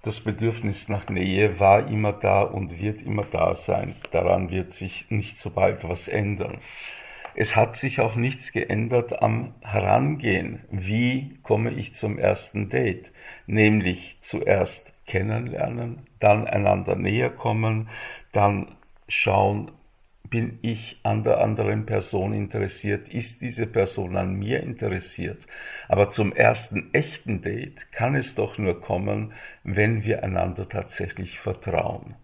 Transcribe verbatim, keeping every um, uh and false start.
Das Bedürfnis nach Nähe war immer da und wird immer da sein. Daran wird sich nicht so bald was ändern. Es hat sich auch nichts geändert am Herangehen. Wie komme ich zum ersten Date? Nämlich zuerst kennenlernen, dann einander näher kommen, dann schauen, bin ich an der anderen Person interessiert? Ist diese Person an mir interessiert? Aber zum ersten echten Date kann es doch nur kommen, wenn wir einander tatsächlich vertrauen.